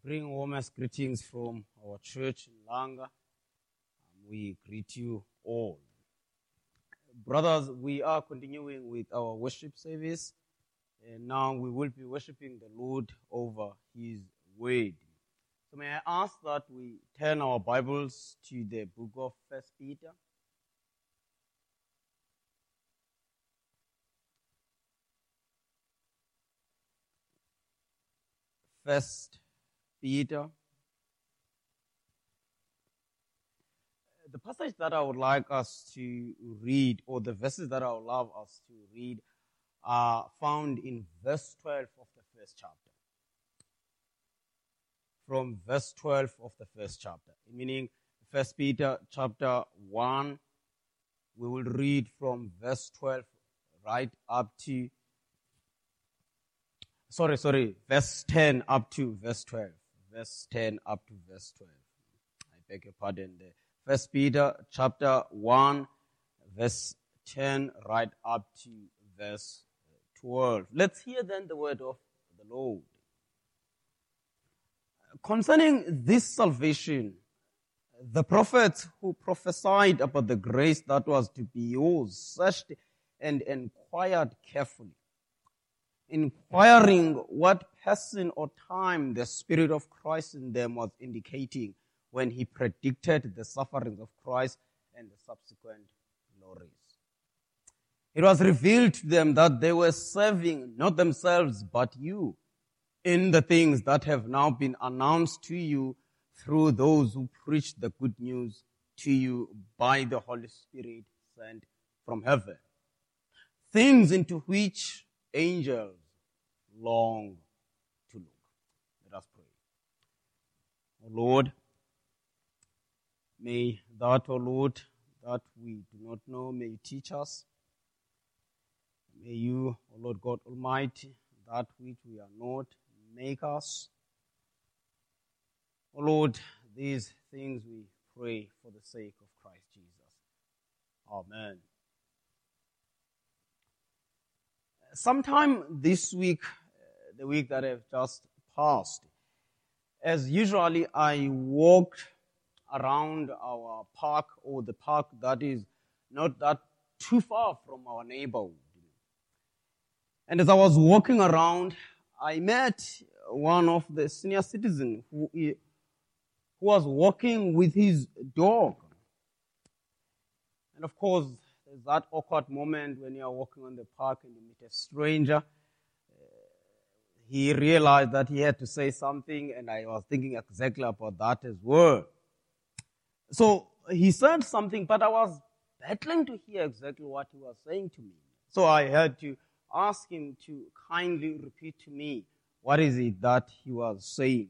Bring warmest greetings from our church in Langa. We greet you all. Brothers, we are continuing with our worship service. And now we will be worshiping the Lord over His word. So may I ask that we turn our Bibles to the book of 1 Peter. First Peter. The passage that I would like us to read, or the verses that I would love us to read, are found in verse 12 of the first chapter. From verse 12 of the first chapter, meaning 1 Peter chapter 1, we will read from verse 12 right up to, verse 10 up to verse 12. Verse 10 up to verse 12. I beg your pardon there. 1 Peter chapter 1, verse 10 right up to verse 12. Let's hear then the word of the Lord. Concerning this salvation, the prophets who prophesied about the grace that was to be yours searched and inquired carefully, inquiring what person or time the Spirit of Christ in them was indicating when He predicted the sufferings of Christ and the subsequent glories. It was revealed to them that they were serving not themselves but you in the things that have now been announced to you through those who preach the good news to you by the Holy Spirit sent from heaven. Things into which angels long to look. Let us pray. O Lord, may that, O Lord, that we do not know, may you teach us. May you, O Lord God Almighty, that which we are not, make us. O Lord, these things we pray for the sake of Christ Jesus. Amen. Sometime this week, the week that have just passed, as usually I walked around our park, or the park that is not that too far from our neighborhood. And as I was walking around, I met one of the senior citizens who was walking with his dog. And of course, there's that awkward moment when you're walking on the park and you meet a stranger. He realized that he had to say something, and I was thinking exactly about that as well. So he said something, but I was battling to hear exactly what he was saying to me. So I had to ask him to kindly repeat to me what is it that he was saying.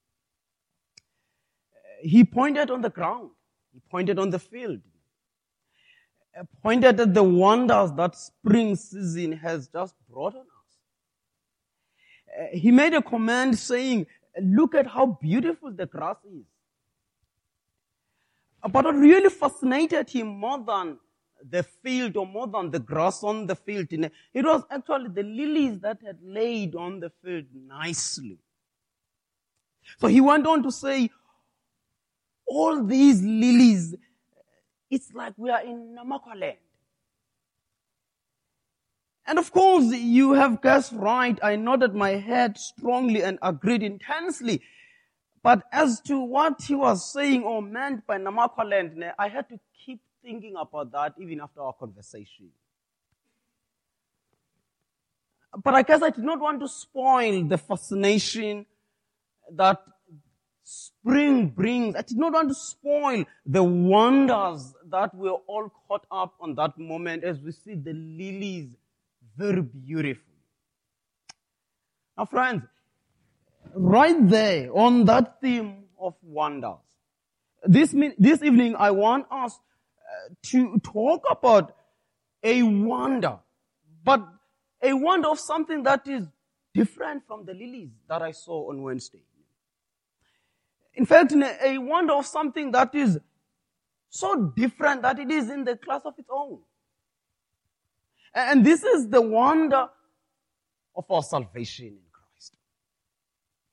He pointed on the ground. He pointed on the field. Pointed at the wonders that spring season has just brought on us. He made a comment saying, look at how beautiful the grass is. But what really fascinated him more than the field or more than the grass on the field, it was actually the lilies that had laid on the field nicely. So he went on to say, all these lilies, it's like we are in Namakwa land. And of course, you have guessed right. I nodded my head strongly and agreed intensely. But as to what he was saying or meant by Namakwa land, I had to keep thinking about that even after our conversation. But I guess I did not want to spoil the fascination that spring brings. I did not want to spoil the wonders that we're all caught up on that moment as we see the lilies very beautiful. Now friends, right there on that theme of wonders, this evening I want us to talk about a wonder, but a wonder of something that is different from the lilies that I saw on Wednesday. In fact, a wonder of something that is so different that it is in the class of its own. And this is the wonder of our salvation in Christ.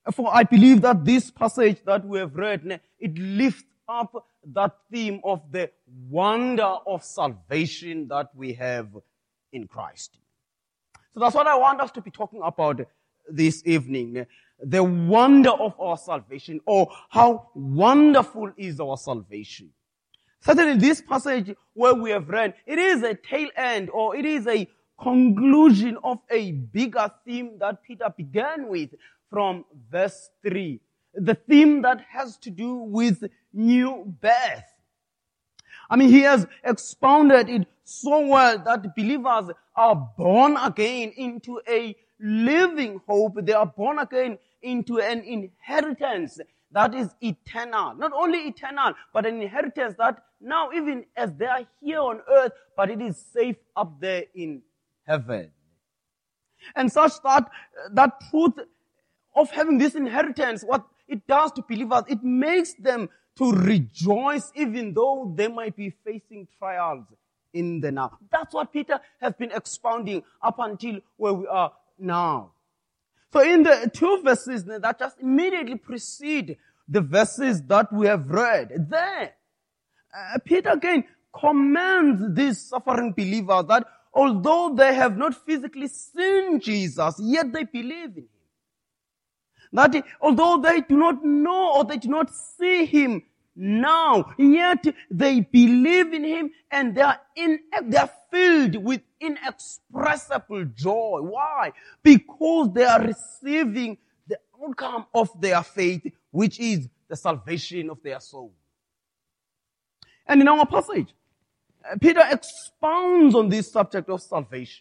For I believe that this passage that we have read, it lifts up that theme of the wonder of salvation that we have in Christ. So that's what I want us to be talking about this evening. The wonder of our salvation, or how wonderful is our salvation. Certainly this passage where we have read, it is a tail end, or it is a conclusion of a bigger theme that Peter began with from verse 3. The theme that has to do with new birth. I mean, he has expounded it so well that believers are born again into a living hope. They are born again into an inheritance that is eternal. Not only eternal, but an inheritance that now, even as they are here on earth, but it is safe up there in heaven. And such that truth of having this inheritance, what it does to believers, it makes them to rejoice even though they might be facing trials in the now. That's what Peter has been expounding up until where we are now. So in the two verses that just immediately precede the verses that we have read, there, Peter again commands these suffering believers that although they have not physically seen Jesus, yet they believe in him. That although they do not know or they do not see him now, yet they believe in him and they are filled with inexpressible joy. Why? Because they are receiving the outcome of their faith, which is the salvation of their soul. And in our passage, Peter expounds on this subject of salvation.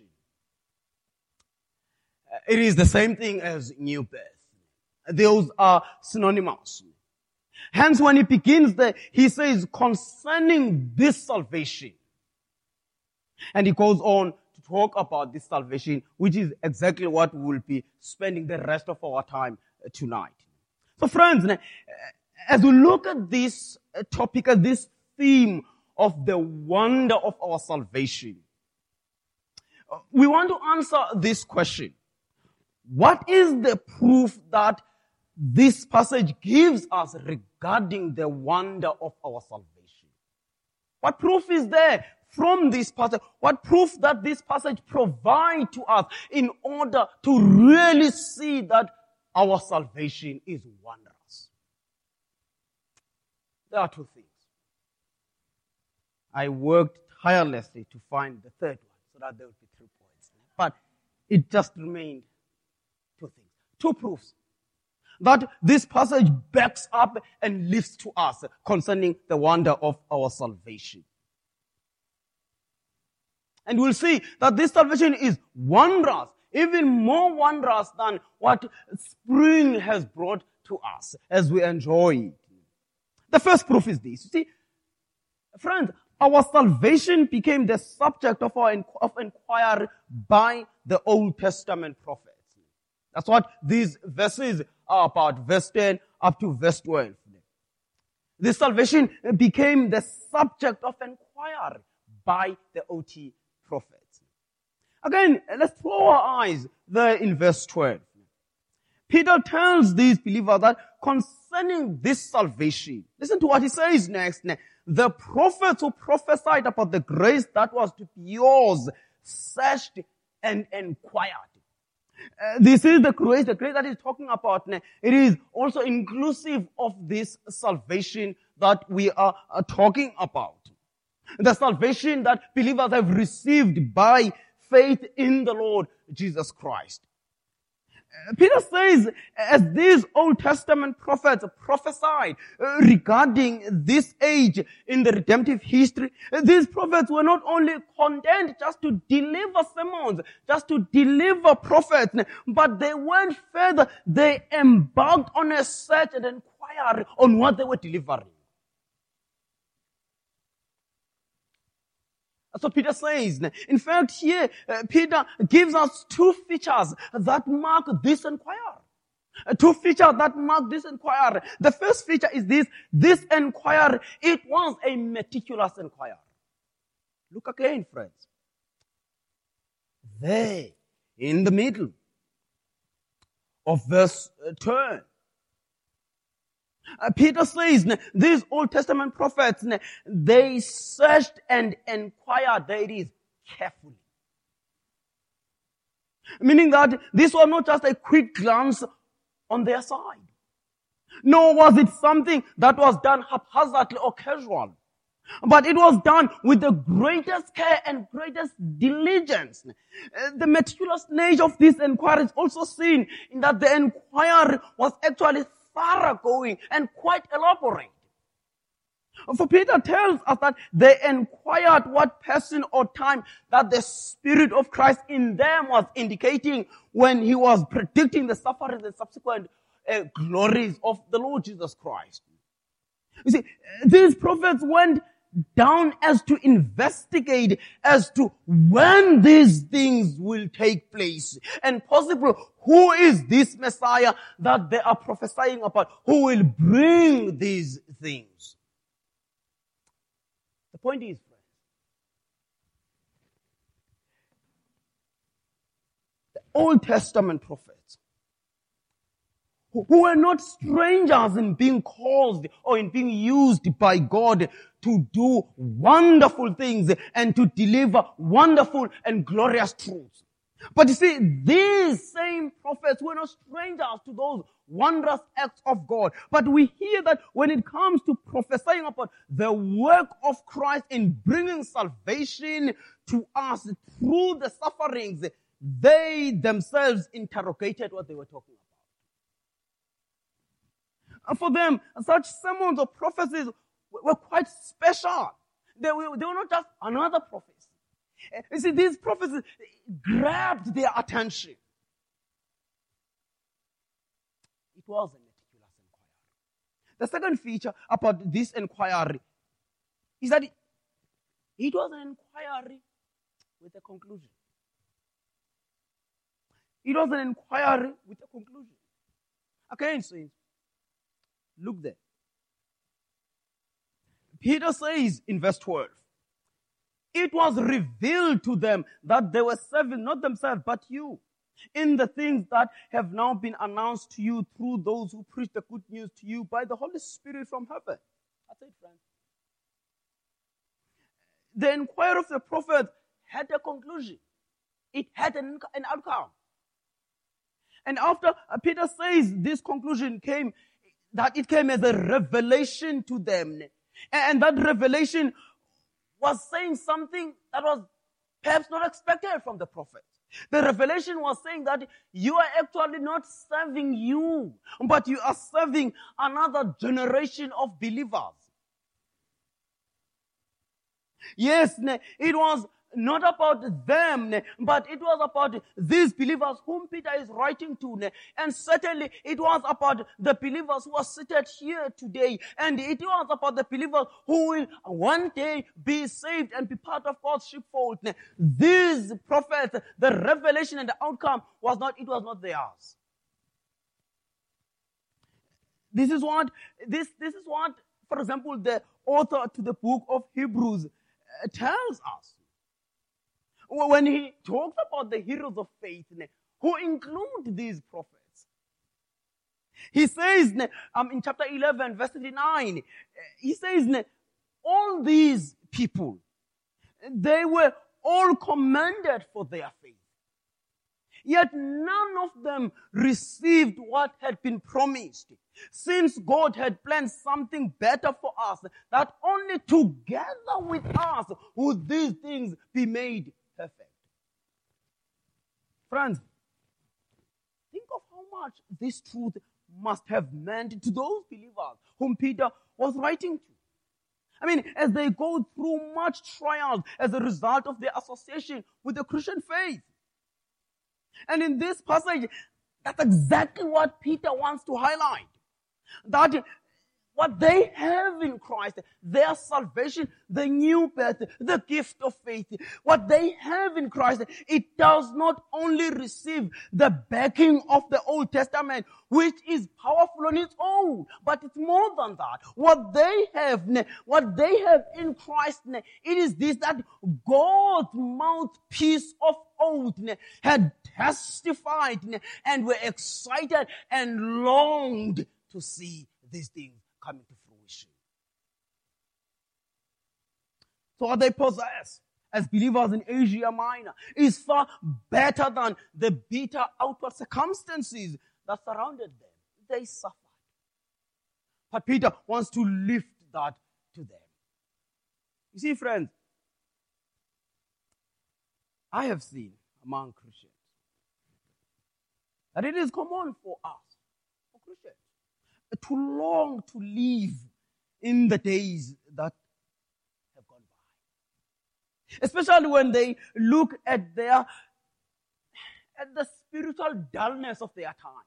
It is the same thing as new birth. Those are synonymous. Hence, when he begins there, he says, concerning this salvation. And he goes on to talk about this salvation, which is exactly what we will be spending the rest of our time tonight. So friends, as we look at this topic, at this theme of the wonder of our salvation, we want to answer this question. What is the proof that this passage gives us regarding the wonder of our salvation? What proof is there from this passage? What proof that this passage provides to us in order to really see that our salvation is wondrous? There are two things. I worked tirelessly to find the third one so that there would be 3 points. But it just remained two things. Two proofs that this passage backs up and lifts to us concerning the wonder of our salvation. And we'll see that this salvation is wondrous, even more wondrous than what spring has brought to us as we enjoy it. The first proof is this. You see, friends, our salvation became the subject of inquiry by the Old Testament prophets. That's what these verses are about, verse 10 up to verse 12. This salvation became the subject of inquiry by the OT prophets. Again, let's throw our eyes there in verse 12. Peter tells these believers that concerning this salvation, listen to what he says next. The prophets who prophesied about the grace that was to be yours searched and inquired. This is the grace that he's talking about. It is also inclusive of this salvation that we are talking about. The salvation that believers have received by faith in the Lord Jesus Christ. Peter says, as these Old Testament prophets prophesied regarding this age in the redemptive history, these prophets were not only content just to deliver sermons, just to deliver prophets, but they went further. They embarked on a search and inquiry on what they were delivering. That's what Peter says. In fact, here, Peter gives us two features that mark this inquiry. Two features that mark this inquiry. The first feature is this inquiry, it was a meticulous inquiry. Look again, friends. There, in the middle of verse 10, Peter says, these Old Testament prophets, they searched and inquired, there it is, carefully. Meaning that this was not just a quick glance on their side. Nor was it something that was done haphazardly or casual. But it was done with the greatest care and greatest diligence. The meticulous nature of this inquiry is also seen in that the inquiry was actually thoroughgoing and quite elaborate. For Peter tells us that they inquired what person or time that the Spirit of Christ in them was indicating when he was predicting the sufferings and subsequent glories of the Lord Jesus Christ. You see, these prophets went down as to investigate as to when these things will take place and possibly who is this Messiah that they are prophesying about, who will bring these things. The point is, friends, the Old Testament prophets, who were not strangers in being caused or in being used by God to do wonderful things and to deliver wonderful and glorious truths. But you see, these same prophets were not strangers to those wondrous acts of God. But we hear that when it comes to prophesying about the work of Christ in bringing salvation to us through the sufferings, they themselves interrogated what they were talking about. And for them, such sermons or prophecies were quite special. They were not just another prophecy. You see, these prophecies grabbed their attention. It was a meticulous inquiry. The second feature about this inquiry is that it was an inquiry with a conclusion. It was an inquiry with a conclusion. Again, saints, look there. Peter says in verse 12, it was revealed to them that they were serving not themselves but you in the things that have now been announced to you through those who preach the good news to you by the Holy Spirit from heaven. That's it, friends. The inquiry of the prophet had a conclusion. It had an outcome. And after Peter says this conclusion came, that it came as a revelation to them. And that revelation was saying something that was perhaps not expected from the prophet. The revelation was saying that you are actually not serving you, but you are serving another generation of believers. Yes, it was not about them, but it was about these believers whom Peter is writing to. And certainly it was about the believers who are seated here today. And it was about the believers who will one day be saved and be part of God's sheepfold. These prophets, the revelation and the outcome was not theirs. This is what, for example, the author to the book of Hebrews tells us. When he talks about the heroes of faith, who include these prophets, he says in chapter 11, verse 39, he says, all these people, they were all commended for their faith. Yet none of them received what had been promised, since God had planned something better for us, that only together with us would these things be made perfect. Friends, think of how much this truth must have meant to those believers whom Peter was writing to. I mean, as they go through much trials as a result of their association with the Christian faith. And in this passage, that's exactly what Peter wants to highlight. That what they have in Christ, their salvation, the new birth, the gift of faith, what they have in Christ, it does not only receive the backing of the Old Testament, which is powerful on its own, but it's more than that. What they have in Christ, it is this, that God's mouthpiece of oath had testified and were excited and longed to see these things coming to fruition. So what they possess as believers in Asia Minor is far better than the bitter outward circumstances that surrounded them. They suffered. But Peter wants to lift that to them. You see, friends, I have seen among Christians that it is common for us, for Christians, to long to live in the days that have gone by. Especially when they look at the spiritual dullness of their time.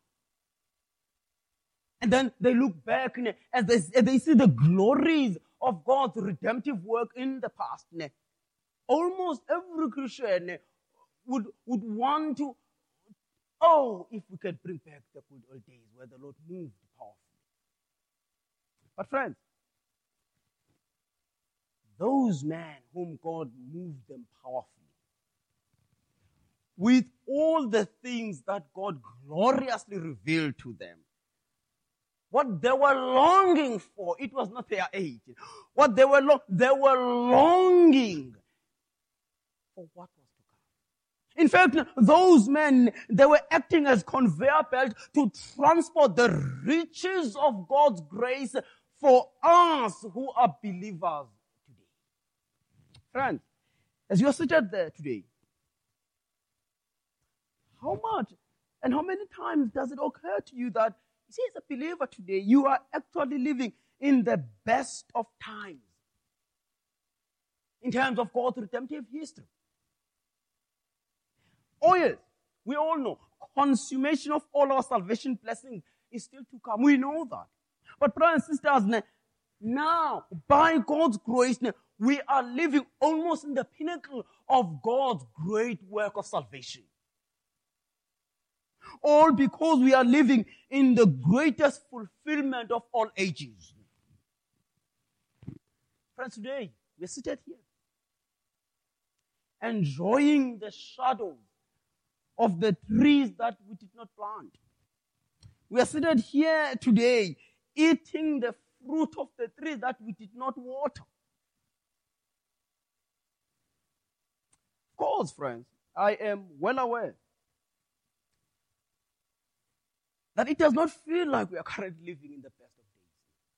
And then they look back as they see the glories of God's redemptive work in the past. Almost every Christian would want to, if we could bring back the good old days where the Lord moved powerfully. But friends, those men whom God moved them powerfully, with all the things that God gloriously revealed to them, what they were longing for, it was not their age. What they were longing for what was to come. In fact, those men, they were acting as conveyor belt to transport the riches of God's grace for us who are believers today. Friends, as you are seated there today, how much and how many times does it occur to you that, you see, as a believer today, you are actually living in the best of times in terms of God's redemptive history? Oh yes, we all know consummation of all our salvation blessings is still to come. We know that. But brothers and sisters, now, by God's grace, we are living almost in the pinnacle of God's great work of salvation. All because we are living in the greatest fulfillment of all ages. Friends, today, we are seated here, enjoying the shadows of the trees that we did not plant. We are seated here today, eating the fruit of the trees that we did not water. Of course, friends, I am well aware that it does not feel like we are currently living in the best of days.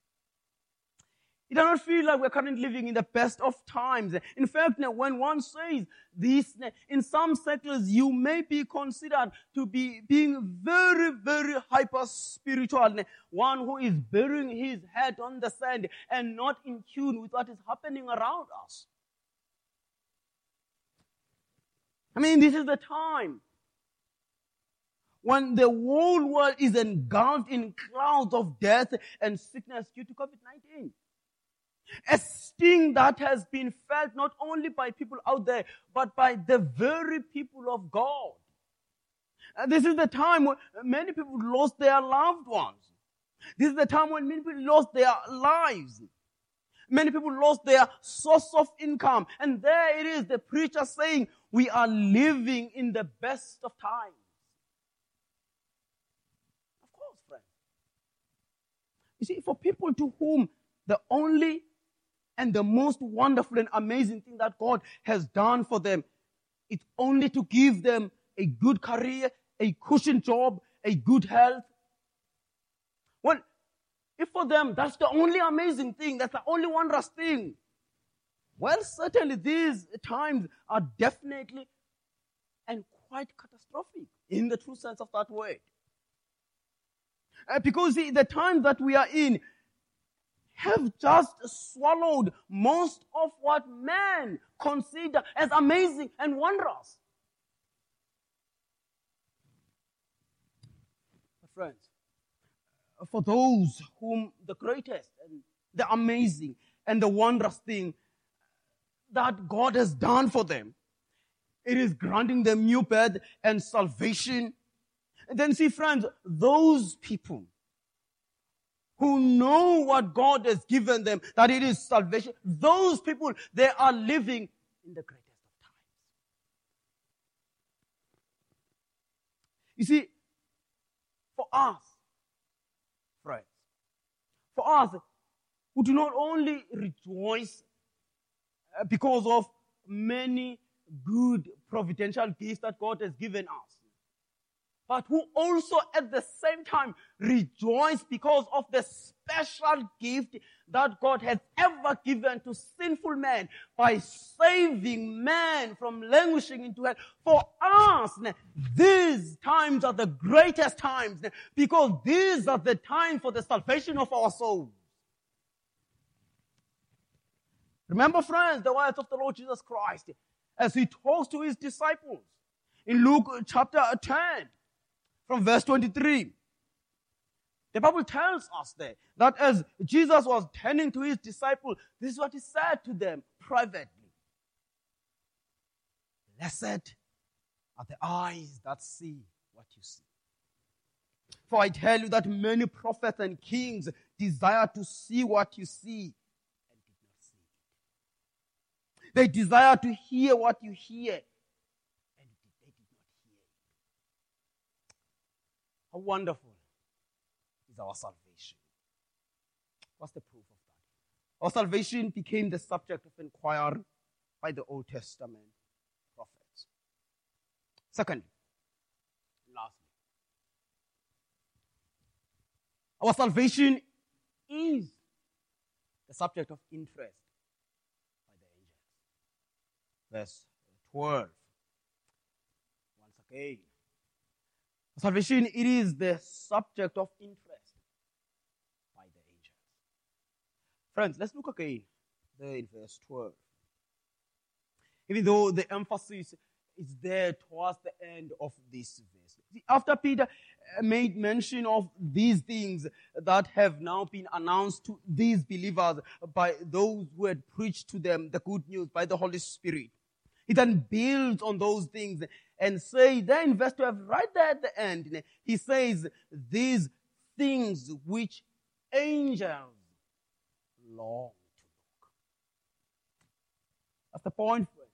It does not feel like we are currently living in the best of times. In fact, when one says this, in some circles, you may be considered to be being very, very hyper-spiritual. One who is burying his head on the sand and not in tune with what is happening around us. I mean, this is the time when the whole world is engulfed in clouds of death and sickness due to COVID-19. A sting that has been felt not only by people out there, but by the very people of God. And this is the time when many people lost their loved ones. This is the time when many people lost their lives. Many people lost their source of income. And there it is, the preacher saying, we are living in the best of times. You see, for people to whom the only and the most wonderful and amazing thing that God has done for them, it's only to give them a good career, a cushion job, a good health. Well, if for them that's the only amazing thing, that's the only wondrous thing, well, certainly these times are definitely and quite catastrophic in the true sense of that word. Because the times that we are in have just swallowed most of what man consider as amazing and wondrous. But friends, for those whom the greatest and the amazing and the wondrous thing that God has done for them, it is granting them new birth and salvation. And then see, friends, those people who know what God has given them, that it is salvation, those people, they are living in the greatest of times. You see, for us, friends, for us who do not only rejoice because of many good providential gifts that God has given us, but who also at the same time rejoice because of the special gift that God has ever given to sinful man by saving man from languishing into hell. For us, these times are the greatest times because these are the time for the salvation of our souls. Remember, friends, the words of the Lord Jesus Christ as he talks to his disciples in Luke chapter 10 from verse 23. The Bible tells us there that as Jesus was turning to his disciples, this is what he said to them privately. Blessed are the eyes that see what you see. For I tell you that many prophets and kings desire to see what you see and did not see it. They desire to hear what you hear and they did not hear it. How wonderful is our salvation. What's the proof of that? Our salvation became the subject of inquiry by the Old Testament prophets. Secondly, lastly, our salvation is the subject of interest by the angels. Verse 12. Once again, salvation, it is the subject of interest by the angels. Friends, let's look again there in verse 12. Even though the emphasis is there towards the end of this verse. After Peter made mention of these things that have now been announced to these believers by those who had preached to them the good news by the Holy Spirit, he then builds on those things and say, then in verse 12, right there at the end, he says, these things which angels long to look. That's the point, friends.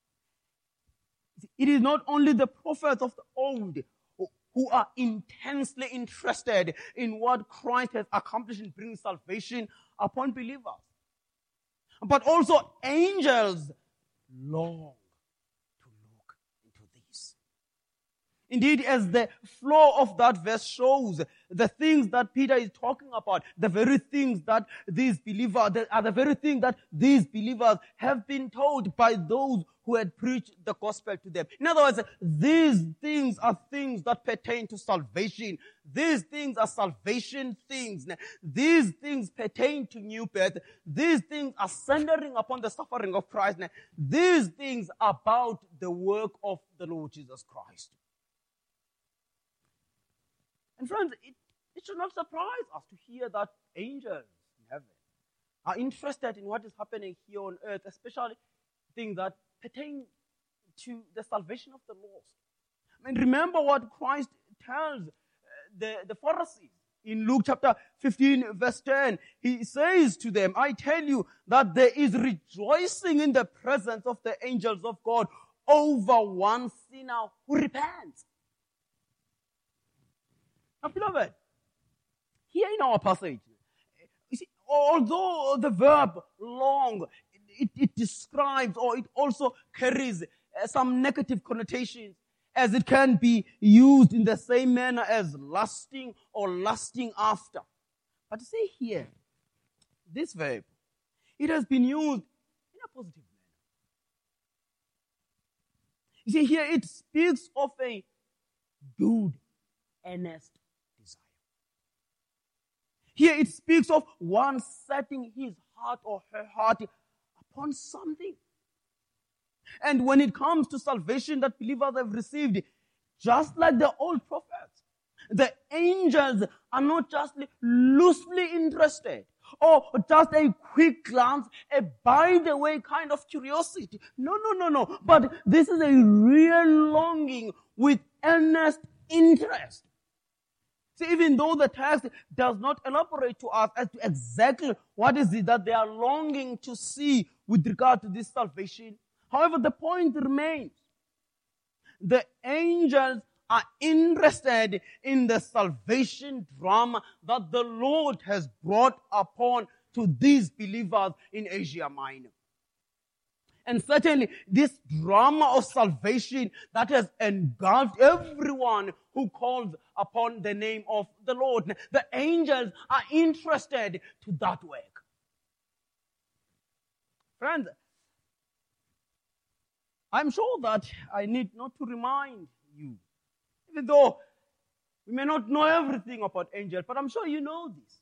It is not only the prophets of the old who are intensely interested in what Christ has accomplished in bringing salvation upon believers, but also angels long to look into this. Indeed, as the flow of that verse shows, the things that Peter is talking about, the very things that these believers, are the very things that these believers have been told by those who had preached the gospel to them. In other words, these things are things that pertain to salvation. These things are salvation things. These things pertain to new birth. These things are centering upon the suffering of Christ. These things are about the work of the Lord Jesus Christ. And friends, it should not surprise us to hear that angels in heaven are interested in what is happening here on earth, especially things that pertain to the salvation of the lost. I mean, remember what Christ tells the Pharisees in Luke chapter 15, verse 10. He says to them, I tell you that there is rejoicing in the presence of the angels of God over one sinner who repents. Now, beloved, here in our passage, you see, although the verb long, it describes or it also carries some negative connotations, as it can be used in the same manner as lusting or lusting after. But see here, this verb, it has been used in a positive manner. You see, here it speaks of a good, earnest desire. Here it speaks of one setting his heart or her heart upon something. And when it comes to salvation that believers have received, just like the old prophets, the angels are not just loosely interested or just a quick glance, a by the way kind of curiosity. No. But this is a real longing with earnest interest. See, even though the text does not elaborate to us as to exactly what is it that they are longing to see with regard to this salvation, however, the point remains. The angels are interested in the salvation drama that the Lord has brought upon to these believers in Asia Minor. And certainly this drama of salvation that has engulfed everyone who calls upon the name of the Lord. The angels are interested to that work. Friends, I'm sure that I need not to remind you, even though we may not know everything about angels, but I'm sure you know this.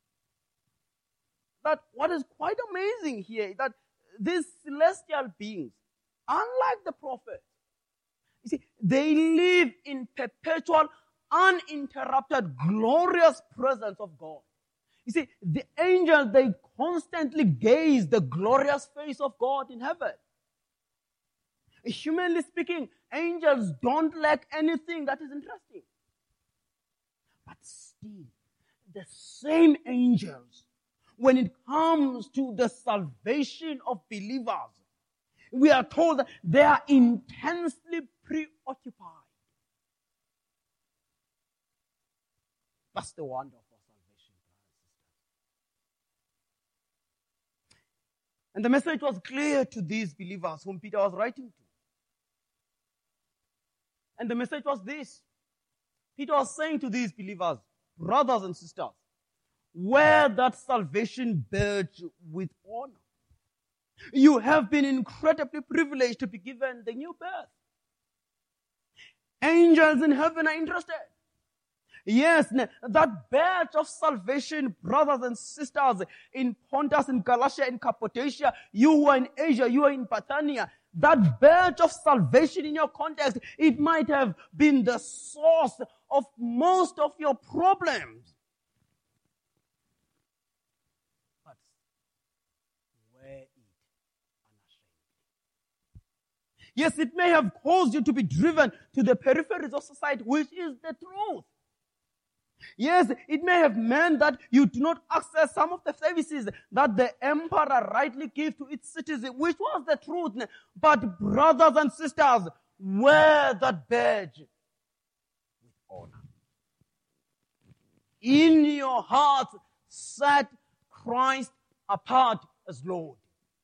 That what is quite amazing here is that these celestial beings, unlike the prophets, you see, they live in perpetual, uninterrupted, glorious presence of God. You see, the angels, they constantly gaze the glorious face of God in heaven. Humanly speaking, angels don't lack anything that is interesting. But still, the same angels, when it comes to the salvation of believers, we are told that they are intensely preoccupied. That's the wonder of our salvation, brothers and sisters. And the message was clear to these believers whom Peter was writing to. And the message was this. Peter was saying to these believers, brothers and sisters, wear that salvation badge with honor. You have been incredibly privileged to be given the new birth. Angels in heaven are interested. Yes, that badge of salvation, brothers and sisters, in Pontus, in Galatia, in Cappadocia, you who are in Asia, you are in Bithynia, that badge of salvation in your context, it might have been the source of most of your problems. But wear it unashamedly. Yes, it may have caused you to be driven to the peripheries of society, which is the truth. Yes, it may have meant that you do not access some of the services that the emperor rightly gives to its citizens, which was the truth. But brothers and sisters, wear that badge with honor. In your heart, set Christ apart as Lord.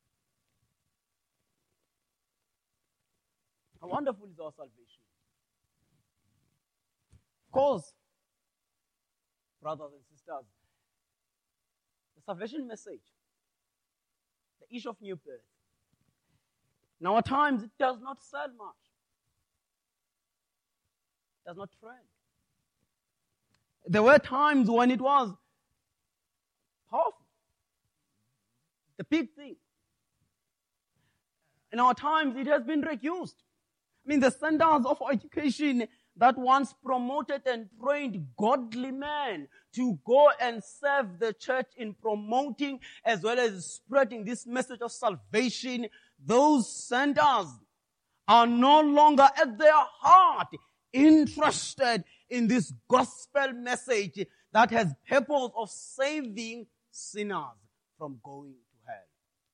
How wonderful is our salvation. Of course, brothers and sisters, the salvation message, the issue of new birth, in our times it does not sell much. It does not trend. There were times when it was powerful, the big thing. In our times it has been reduced. I mean, the standards of education that once promoted and trained godly men to go and serve the church in promoting as well as spreading this message of salvation, those centers are no longer at their heart interested in this gospel message that has purpose of saving sinners from going to hell.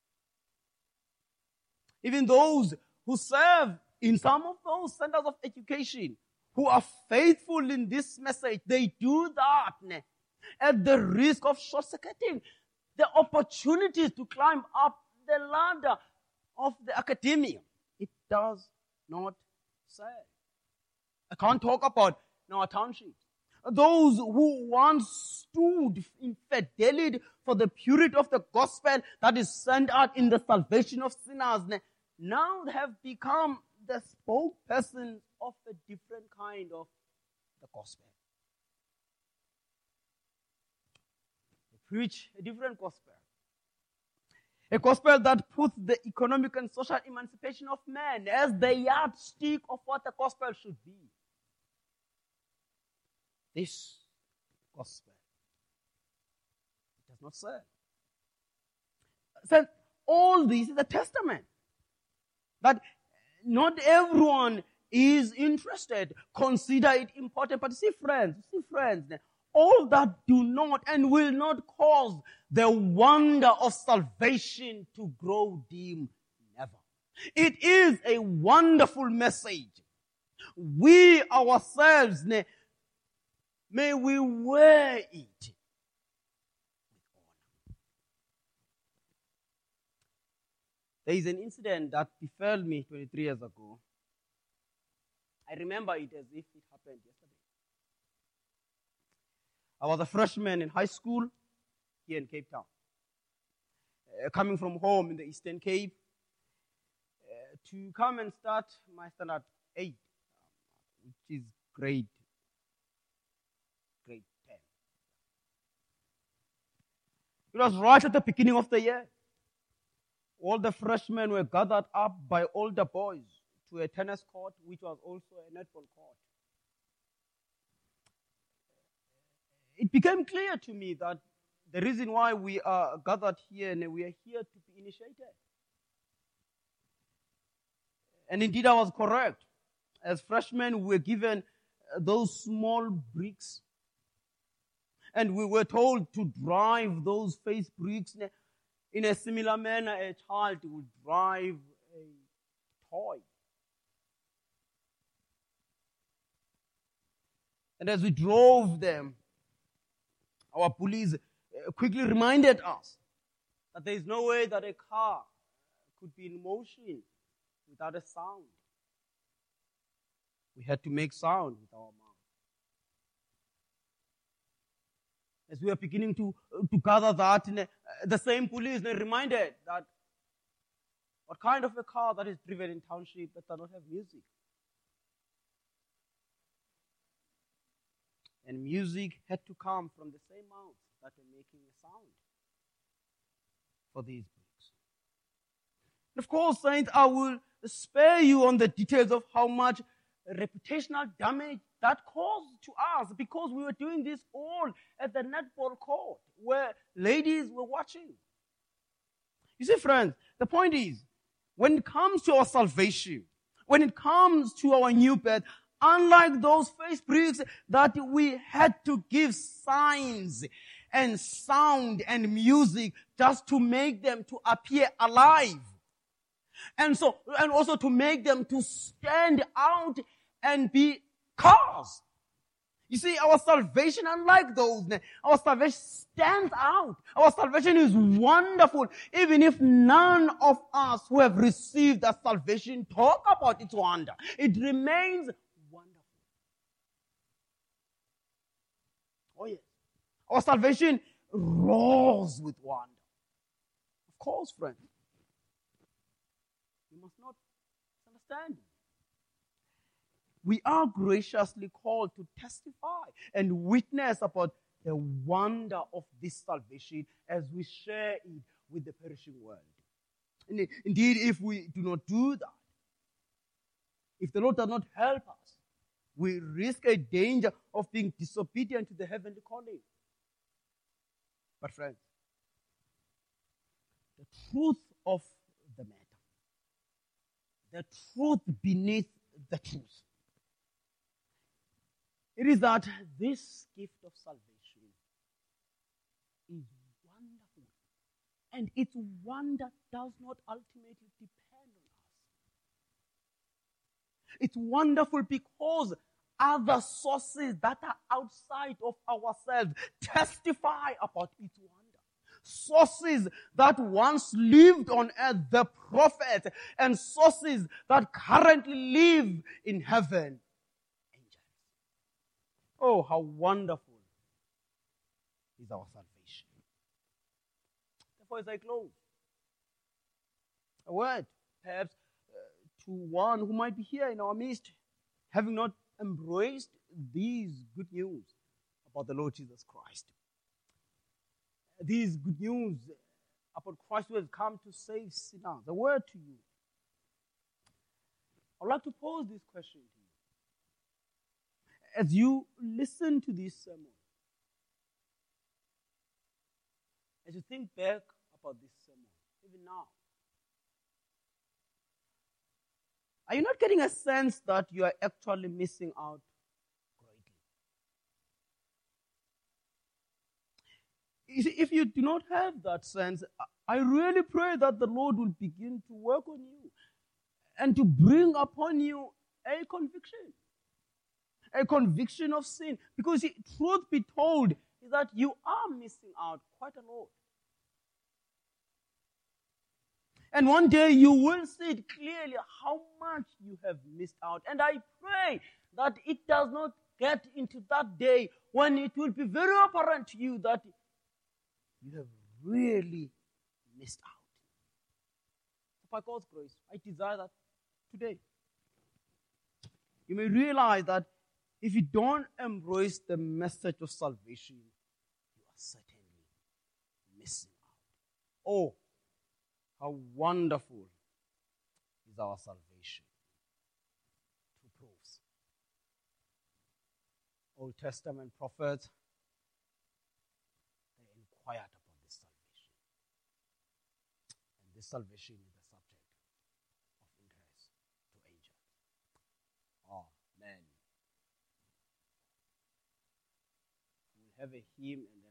Even those who serve in some of those centers of education, who are faithful in this message, they do that at the risk of short-circuiting the opportunities to climb up the ladder of the academia. It does not say. I can't talk about in our township. Those who once stood in fidelity for the purity of the gospel that is sent out in the salvation of sinners, now have become the spokesperson of a different kind of the gospel. They preach a different gospel. A gospel that puts the economic and social emancipation of man as the yardstick of what the gospel should be. This gospel does not serve. So all this is a testament that not everyone is interested. Consider it important. But see friends, all that do not and will not cause the wonder of salvation to grow dim, never. It is a wonderful message. We ourselves, may we wear it. There is an incident that befell me 23 years ago. I remember it as if it happened yesterday. I was a freshman in high school here in Cape Town. Coming from home in the Eastern Cape to come and start my standard 8, which is grade 10. It was right at the beginning of the year. All the freshmen were gathered up by older boys to a tennis court, which was also a netball court. It became clear to me that the reason why we are gathered here and we are here to be initiated. And indeed, I was correct. As freshmen, we were given those small bricks. And we were told to drive those face bricks in a similar manner a child would drive a toy. And as we drove them, our police quickly reminded us that there is no way that a car could be in motion without a sound. We had to make sound with our mouth. As we are beginning to gather that, the same police reminded that what kind of a car that is driven in township that does not have music? And music had to come from the same mouths that were making a sound for these bricks. And of course, saints, I will spare you on the details of how much reputational damage that caused to us because we were doing this all at the netball court where ladies were watching. You see, friends, the point is, when it comes to our salvation, when it comes to our new birth, unlike those face bricks that we had to give signs and sound and music just to make them to appear alive. And also to make them to stand out and be cars. You see, our salvation, unlike those, our salvation stands out. Our salvation is wonderful. Even if none of us who have received that salvation talk about its wonder, it remains wonderful. Oh yes. Our salvation roars with wonder. Of course, friends. You must not misunderstand. We are graciously called to testify and witness about the wonder of this salvation as we share it with the perishing world. And indeed, if we do not do that, if the Lord does not help us, we risk a danger of being disobedient to the heavenly calling. But friends, the truth of the matter, the truth beneath the truth, it is that this gift of salvation is wonderful. And its wonder does not ultimately depend on us. It's wonderful because other sources that are outside of ourselves testify about its wonder. Sources that once lived on earth, the prophets, and sources that currently live in heaven. Oh, how wonderful is our salvation. Therefore, as I close, a word, perhaps, to one who might be here in our midst, having not embraced these good news about the Lord Jesus Christ. These good news about Christ who has come to save sinners. A word to you. I'd like to pose this question to you. As you listen to this sermon, as you think back about this sermon, even now, are you not getting a sense that you are actually missing out greatly? You see, if you do not have that sense, I really pray that the Lord will begin to work on you and to bring upon you a conviction. a conviction of sin. Because truth be told, is that you are missing out quite a lot. And one day you will see it clearly how much you have missed out. And I pray that it does not get into that day when it will be very apparent to you that you have really missed out. By God's grace, I desire that today you may realize that if you don't embrace the message of salvation, you are certainly missing out. Oh, how wonderful is our salvation. Two proofs. Old Testament prophets, they inquired about this salvation. And this salvation is the subject of interest to angels. Amen. We'll have a hymn and